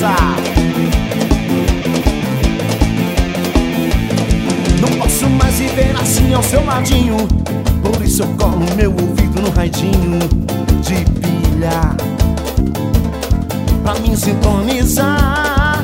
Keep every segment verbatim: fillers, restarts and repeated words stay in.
cabeça. Não posso mais viver assim ao seu ladinho, por isso eu colo meu ouvido no radinho de pilha, pra me sintonizar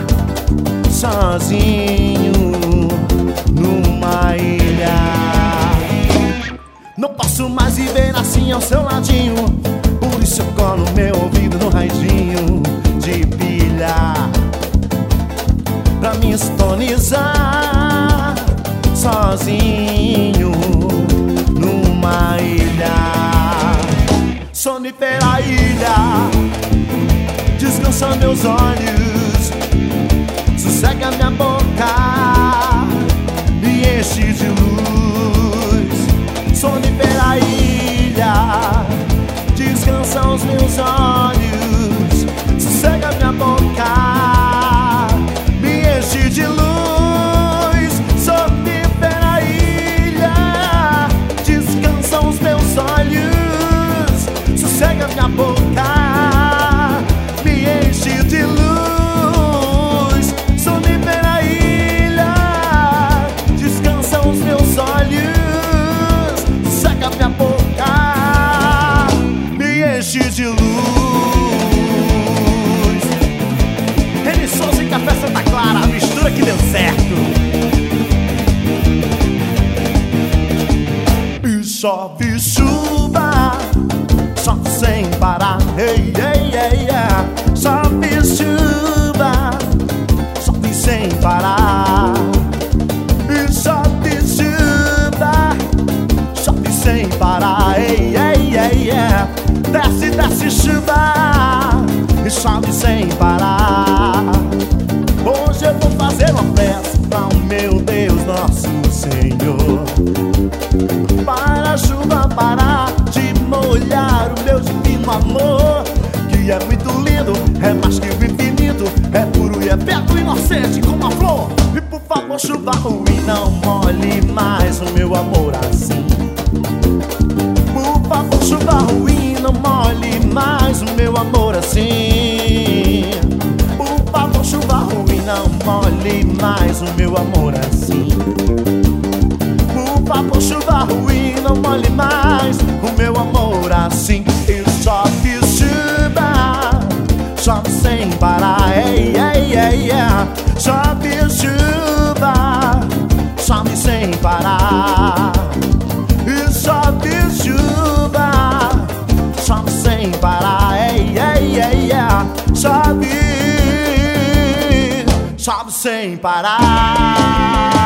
sozinho numa ilha. Não posso mais viver assim ao seu ladinho, por isso eu colo meu ouvido no radinho de pilha, pra me sintonizar sozinho numa ilha. Sonífera ilha, descansa meus olhos, sossega minha boca, me enche de luz. Sonífera ilha, descansa os meus olhos, sossega minha boca, me enche de luz. Sonífera ilha, descansa os meus olhos, sossega minha boca, me enche de luz. Sonífera ilha, descansa os meus olhos, sossega minha boca, me enche de luz. Reni Souza e Café Santa Clara, a mistura que deu certo. E chove chuva, chove sem parar, hey, hey, hey, yeah. Chove chuva, chove sem parar. E chove chuva, chove sem parar, hey, hey, hey, yeah. Desce, desce chuva, e chove sem parar. Hoje eu vou fazer uma festa para o meu Deus nosso Senhor, para a chuva parar de molhar o meu divino amor, que é muito lindo, é mais que o infinito, é puro e é perto, inocente como a flor. E por favor, chuva ruim, não molhe mais o meu amor assim. Por favor, chuva ruim, não molhe mais o meu amor assim. Por favor, chuva ruim, não molhe mais o meu amor assim. Por favor, chuva ruim, não molhe mais o meu amor assim. E chove chuva, chove sem parar, ei, ei, ei, ei. Chove chuva, chove sem parar. E chove chuva, chove sem parar, ei, ei, ei, ei. Chove, chove sem parar.